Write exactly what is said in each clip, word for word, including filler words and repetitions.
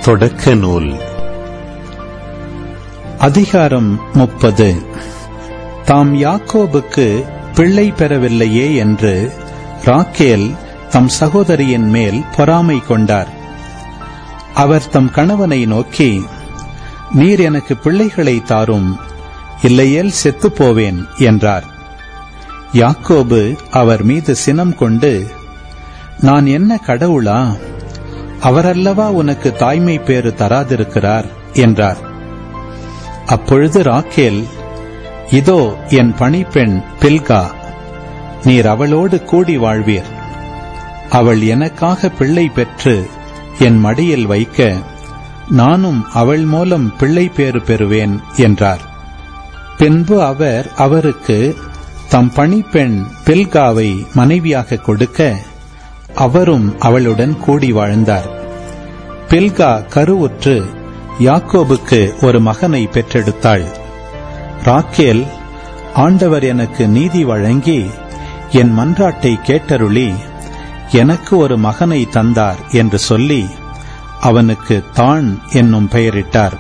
தொடக்க நூல் அதிகாரம் முப்பது. தாம் யாக்கோபுக்கு பிள்ளை பெறவில்லையே என்று ராக்கேல் தம் சகோதரியின் மேல் பொறாமை கொண்டார். அவர் தம் கணவனை நோக்கி, நீர் எனக்கு பிள்ளைகளை தாரும், இல்லையேல் செத்துப் போவேன் என்றார். யாக்கோபு அவர் மீது சினம் கொண்டு, நான் என்ன கடவுளா? அவரல்லவா உனக்கு தாய்மை பேறு தராதிருக்கிறார் என்றார். அப்பொழுது ராக்கேல், இதோ என் பணிப்பெண் பில்கா, நீர் அவளோடு கூடி வாழ்வீர். அவள் எனக்காக பிள்ளை பெற்று என் மடியில் வைக்க நானும் அவள் மூலம் பிள்ளை பேறு பெறுவேன் என்றார். பின்பு அவர் அவருக்கு தம் பணிப்பெண் பில்காவை மனைவியாக கொடுக்க அவரும் அவளுடன் கூடி வாழ்ந்தார். பில்கா கருவுற்று யாக்கோபுக்கு ஒரு மகனை பெற்றெடுத்தாள். ராக்கேல், ஆண்டவர் எனக்கு நீதி வழங்கி என் மன்றாட்டை கேட்டருளி எனக்கு ஒரு மகனை தந்தார் என்று சொல்லி அவனுக்கு தான் என்னும் பெயரிட்டார்.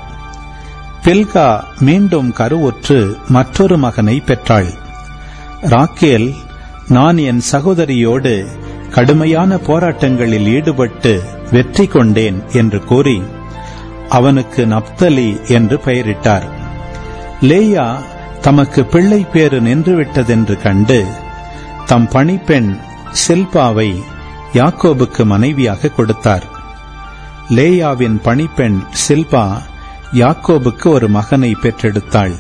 பில்கா மீண்டும் கருவுற்று மற்றொரு மகனை பெற்றாள். ராக்கேல், நான் என் சகோதரியோடு கடுமையான போராட்டங்களில் ஈடுபட்டு வெற்றி கொண்டேன் என்று கூறி அவனுக்கு நப்தலி என்று பெயரிட்டார். லேயா தமக்கு பிள்ளை பேறு நின்றுவிட்டதென்று கண்டு தம் பணிப்பெண் சில்பாவை யாக்கோபுக்கு மனைவியாக கொடுத்தார். லேயாவின் பணிப்பெண் சில்பா யாக்கோபுக்கு ஒரு மகனை பெற்றெடுத்தாள்.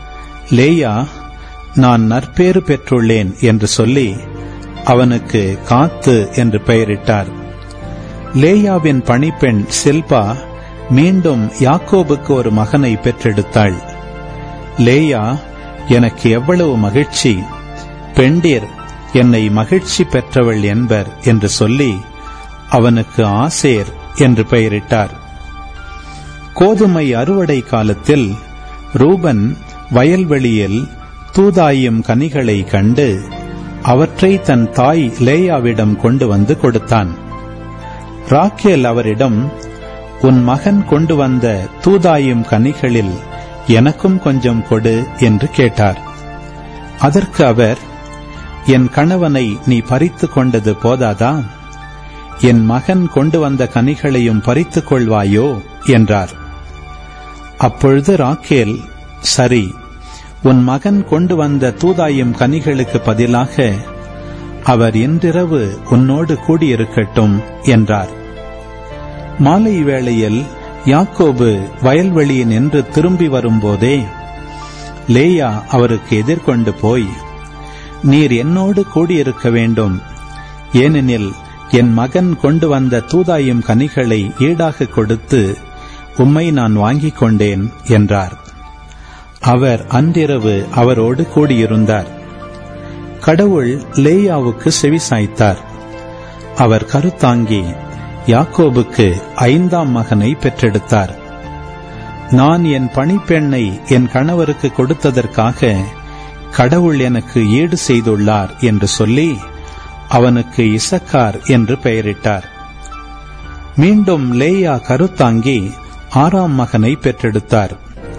லேயா, நான் நற்பேறு பெற்றுள்ளேன் என்று சொல்லி அவனுக்கு காத்து என்று பெயரிட்டார். லேயாவின் பணிப்பெண் சில்பா மீண்டும் யாக்கோபுக்கு ஒரு மகனை பெற்றெடுத்தாள். லேயா, எனக்கு எவ்வளவு மகிழ்ச்சி! பெண்டீர் என்னை மகிழ்ச்சி பெற்றவள் என்பர் என்று சொல்லி அவனுக்கு ஆசேர் என்று பெயரிட்டார். கோதுமை அறுவடை காலத்தில் ரூபன் வயல்வெளியில் தூதாயும் கனிகளை கண்டு அவற்றை தன் தாய் லேயாவிடம் கொண்டு வந்து கொடுத்தான். ராக்கேல் அவரிடம், உன் மகன் கொண்டு வந்த தூதாயும் கனிகளில் எனக்கும் கொஞ்சம் கொடு என்று கேட்டார். அதற்கு அவர், என் கணவனை நீ பறித்து கொண்டது போதாதா? என் மகன் கொண்டு வந்த கனிகளையும் பறித்துக் கொள்வாயோ என்றார். அப்பொழுது ராக்கேல், சரி, உன் மகன் கொண்டு வந்த தூதாயும் கனிகளுக்கு பதிலாக அவர் இன்றிரவு உன்னோடு கூடியிருக்கட்டும் என்றார். மாலை வேளையில் யாக்கோபு வயல்வெளியில் நின்று திரும்பி வரும்போதே லேயா அவருக்கு எதிர்கொண்டு போய், நீர் என்னோடு கூடியிருக்க வேண்டும், ஏனெனில் என் மகன் கொண்டு வந்த தூதாயும் கனிகளை ஈடாக கொடுத்து உம்மை நான் வாங்கிக் கொண்டேன் என்றார். அவர் அன்றிரவு அவரோடு கூடியிருந்தார். கடவுள் லேயாவுக்கு செவிசாய்த்தார். அவர் கருத்தாங்கி யாக்கோபுக்கு ஐந்தாம் மகனை பெற்றெடுத்தார். நான் என் பணிப்பெண்ணை என் கணவருக்கு கொடுத்ததற்காக கடவுள் எனக்கு ஈடு செய்துள்ளார் என்று சொல்லி அவனுக்கு இசக்கார் என்று பெயரிட்டார். மீண்டும் லேயா கருத்தாங்கி ஆறாம் மகனை பெற்றெடுத்தார்.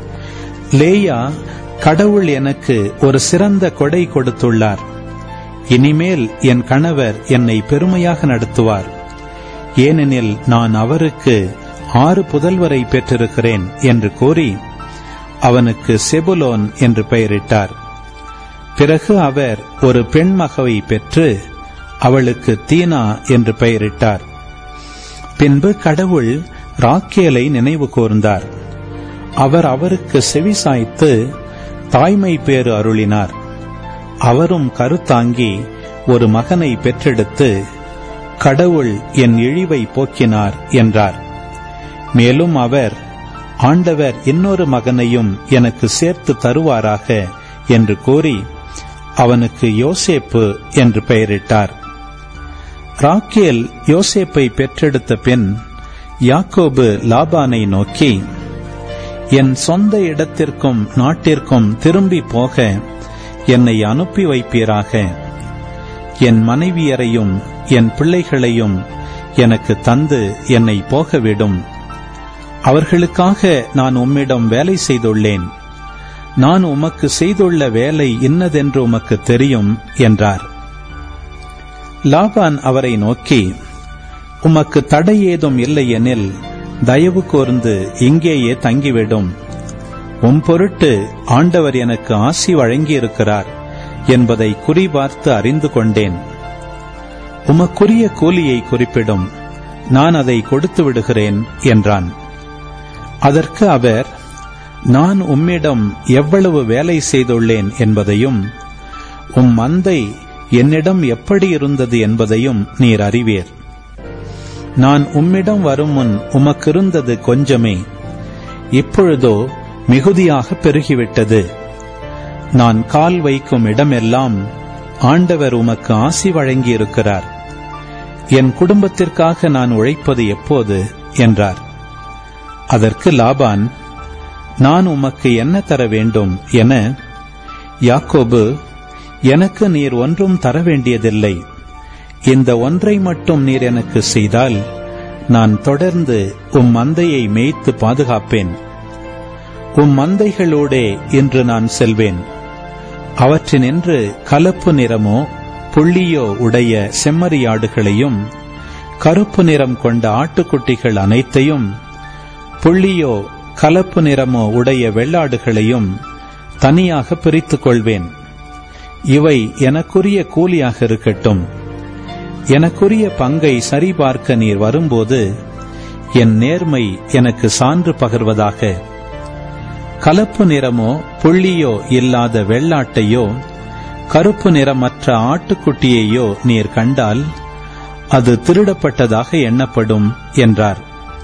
லேயா, கடவுள் எனக்கு ஒரு சிறந்த கொடை கொடுத்துள்ளார். இனிமேல் என் கணவர் என்னை பெருமையாக நடத்துவார், ஏனெனில் நான் அவருக்கு ஆறு புதல்வரை பெற்றிருக்கிறேன் என்று கூறி அவனுக்கு செபுலோன் என்று பெயரிட்டார். பிறகு அவர் ஒரு பெண் மகளை பெற்று அவளுக்கு தீனா என்று பெயரிட்டார். பின்பு கடவுள் ராக்கேலை நினைவு கூர்ந்தார். அவர் அவருக்கு செவிசாய்த்து தாய்மை பேறு அருளினார். அவரும் கருத்தாங்கி ஒரு மகனை பெற்றெடுத்து, கடவுள் என் இழிவை போக்கினார் என்றார். மேலும் அவர், ஆண்டவர் இன்னொரு மகனையும் எனக்கு சேர்த்து தருவாராக என்று கூறி அவனுக்கு யோசேப்பு என்று பெயரிட்டார். ராக்கேல் யோசேப்பை பெற்றெடுத்த பின் யாக்கோபு லாபானை நோக்கி, என் சொந்த இடத்திற்கும் நாட்டிற்கும் திரும்பி போக என்னை அனுப்பி வைப்பீராக. என் மனைவியரையும் என் பிள்ளைகளையும் எனக்கு தந்து என்னை போகவிடும். அவர்களுக்காக நான் உம்மிடம் வேலை செய்துள்ளேன். நான் உமக்கு செய்துள்ள வேலை இன்னதென்று உமக்கு தெரியும் என்றார். லாபான் அவரை நோக்கி, உமக்கு தடை ஏதும் இல்லை எனில் தயவு கூர்ந்து இங்கேயே தங்கிவிடும். உம் பொருட்டு ஆண்டவர் எனக்கு ஆசி வழங்கியிருக்கிறார் என்பதை குறிபார்த்து அறிந்து கொண்டேன். உமக்குரிய கூலியை குறிப்பிடும், நான் அதை கொடுத்து விடுகிறேன் என்றான். அதற்கு அவர், நான் உம்மிடம் எவ்வளவு வேலை செய்துள்ளேன் என்பதையும் உம் மந்தை என்னிடம் எப்படி இருந்தது என்பதையும் நீர் அறிவீர். நான் உம்மிடம் வரும் முன் உமக்கிருந்தது கொஞ்சமே, இப்பொழுதோ மிகுதியாக பெருகிவிட்டது. நான் கால் வைக்கும் இடமெல்லாம் ஆண்டவர் உமக்கு ஆசி வழங்கியிருக்கிறார். என் குடும்பத்திற்காக நான் உழைப்பது எப்போது என்றார். அதற்கு லாபான், நான் உமக்கு என்ன தர வேண்டும் என, யாக்கோபு, எனக்கு நீர் ஒன்றும் தர வேண்டியதில்லை. இந்த ஒன்றை மட்டும் நீர் எனக்கு செய்தால் நான் தொடர்ந்து உம் மந்தையை மேய்த்து பாதுகாப்பேன். உம் மந்தைகளோடே இன்று நான் செல்வேன். அவற்றினின்று கலப்பு நிறமோ புள்ளியோ உடைய செம்மறியாடுகளையும் கருப்பு நிறம் கொண்ட ஆட்டுக்குட்டிகள் அனைத்தையும், புள்ளியோ கலப்பு நிறமோ உடைய வெள்ளாடுகளையும் தனியாக பிரித்துக் கொள்வேன். இவை எனக்குரிய கூலியாக இருக்கட்டும். எனக்குரிய பங்கை சரிபார்க்க நீர் வரும்போது என் நேர்மை எனக்கு சான்று பகர்வதாக. கலப்பு நிறமோ புள்ளியோ இல்லாத வெள்ளாட்டையோ கருப்பு நிறமற்ற ஆட்டுக்குட்டியையோ நீர் கண்டால் அது திருடப்பட்டதாக எண்ணப்படும் என்றார்.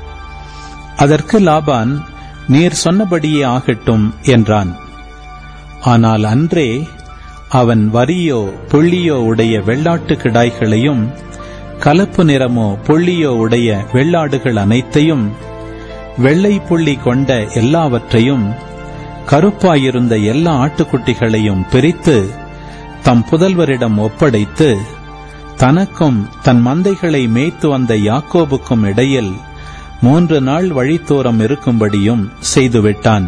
அதற்கு லாபான், நீர் சொன்னபடியே ஆகட்டும் என்றான். ஆனால் அன்றே அவன் வரியோ புள்ளியோ உடைய வெள்ளாட்டு கிடாய்களையும் கலப்பு நிறமோ புள்ளியோ உடைய வெள்ளாடுகள் அனைத்தையும், வெள்ளை புள்ளி கொண்ட எல்லாவற்றையும், கருப்பாயிருந்த எல்லா ஆட்டுக்குட்டிகளையும் பிரித்து தம் புதல்வரிடம் ஒப்படைத்து, தனக்கும் தன் மந்தைகளை மேய்த்து வந்த யாக்கோபுக்கும் இடையில் மூன்று நாள் வழித்தோரம் இருக்கும்படியும் செய்துவிட்டான்.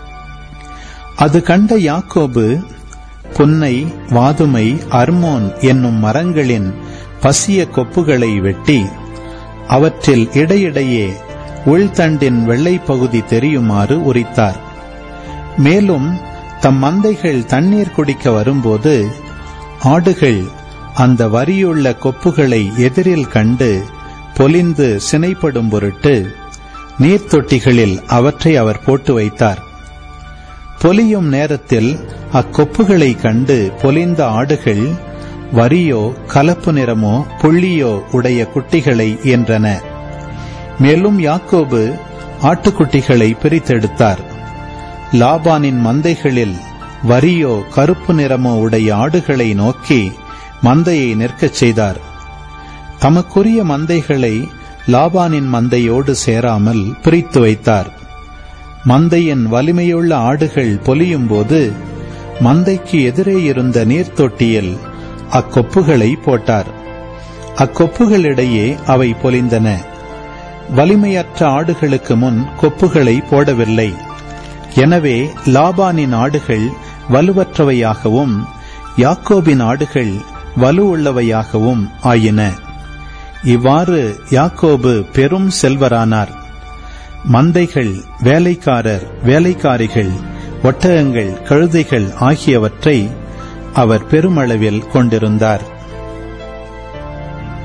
அது கண்ட யாக்கோபு புன்னை, வாதுமை, அர்மோன் என்னும் மரங்களின் பசிய கொப்புகளை வெட்டி அவற்றில் இடையிடையே உள்தண்டின் வெள்ளை பகுதி தெரியுமாறு உரித்தார். மேலும் தம் மந்தைகள் தண்ணீர் குடிக்க வரும்போது ஆடுகள் அந்த வரியுள்ள கொப்புகளை எதிரில் கண்டு பொலிந்து சினைப்படும் பொருட்டு நீர்த்தொட்டிகளில் அவற்றை அவர் போட்டு வைத்தார். பொலியும் நேரத்தில் அக்கொப்புகளை கண்டு பொலிந்த ஆடுகள் வரியோ கலப்பு நிறமோ புள்ளியோ உடைய குட்டிகளை ஈன்றன. மேலும் யாக்கோபு ஆட்டுக்குட்டிகளை பிரித்தெடுத்தார். லாபானின் மந்தைகளில் வரியோ கருப்பு நிறமோ உடைய ஆடுகளை நோக்கி மந்தையை நிற்கச் செய்தார். தமக்குரிய மந்தைகளை லாபானின் மந்தையோடு சேராமல் பிரித்து வைத்தார். மந்தையின் வலிமையுள்ள ஆடுகள் பொலியும் போது மந்தைக்கு எதிரே இருந்த நீர்த்தொட்டியில் அக்கொப்புகளை போட்டார். அக்கொப்புகளிடையே அவை பொலிந்தன. வலிமையற்ற ஆடுகளுக்கு முன் கொப்புகளை போடவில்லை. எனவே லாபானின் ஆடுகள் வலுவற்றவையாகவும் யாக்கோபின் ஆடுகள் வலு உள்ளவையாகவும் ஆயின. இவ்வாறு யாக்கோபு பெரும் செல்வரானார். மந்தைகள், வேலைக்காரர், வேலைக்காரிகள், ஒட்டகங்கள், கழுதைகள் ஆகியவற்றை அவர் பெருமளவில் கொண்டிருந்தார்.